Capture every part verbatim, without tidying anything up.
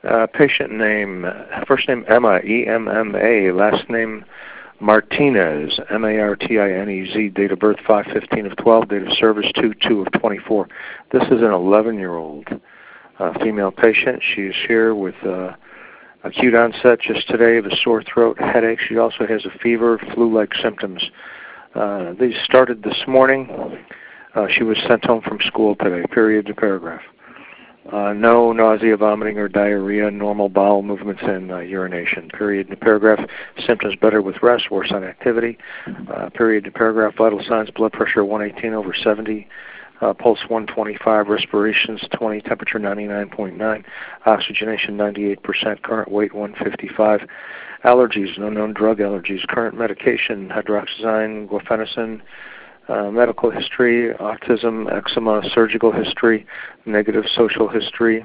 Uh, patient name, uh, first name Emma, E M M A, last name Martinez, M A R T I N E Z, date of birth five fifteen of twelve, date of service two two of twenty-four. This is an eleven-year-old uh, female patient. She's here with uh, acute onset just today of a sore throat, headache. She also has a fever, flu-like symptoms. Uh, these started this morning. Uh, she was sent home from school today, period to paragraph. Uh, no nausea, vomiting, or diarrhea, normal bowel movements, and uh, urination. Period to paragraph. Symptoms better with rest, worse on activity. Uh, period to paragraph. Vital signs, blood pressure one eighteen over seventy, uh, pulse one twenty-five, respirations twenty, temperature ninety-nine point nine, oxygenation ninety-eight percent, current weight one fifty-five. Allergies, no known drug allergies. Current medication, hydroxyzine, guaifenesin. Uh, medical history, autism, eczema, surgical history, negative social history,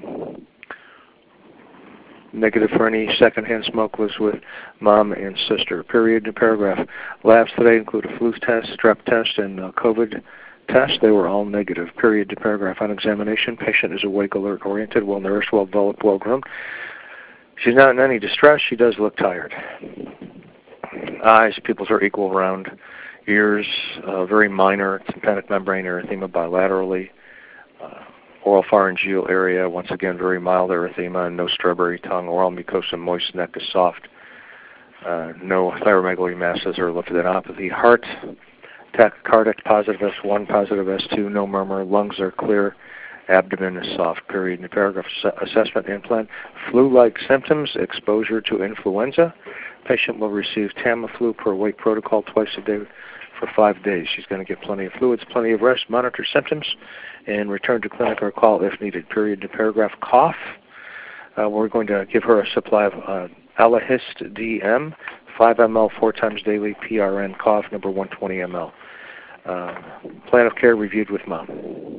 negative for any secondhand smoke was with mom and sister. Period to paragraph. Labs today include a flu test, strep test, and a COVID test. They were all negative. Period to paragraph. On examination, patient is awake, alert, oriented, well nourished, well developed, well groomed. She's not in any distress. She does look tired. Eyes, pupils are equal round. Ears, uh, very minor tympanic membrane erythema bilaterally. Uh, oral pharyngeal area, once again, very mild erythema, no strawberry tongue. Oral mucosa moist, neck is soft. Uh, no thyromegaly masses or lymphadenopathy. Heart, tachycardic, positive S one, positive S two, no murmur. Lungs are clear. Abdomen is soft. Period. In the paragraph, assessment implant. Flu-like symptoms, exposure to influenza. Patient will receive Tamiflu per weight protocol twice a day for five days. She's going to get plenty of fluids, plenty of rest, monitor symptoms, and return to clinic or call if needed. Period to paragraph. Cough. Uh, we're going to give her a supply of uh, Alahist D M, five milliliters, four times daily, P R N, cough, number one twenty milliliters. Uh, plan of care reviewed with mom.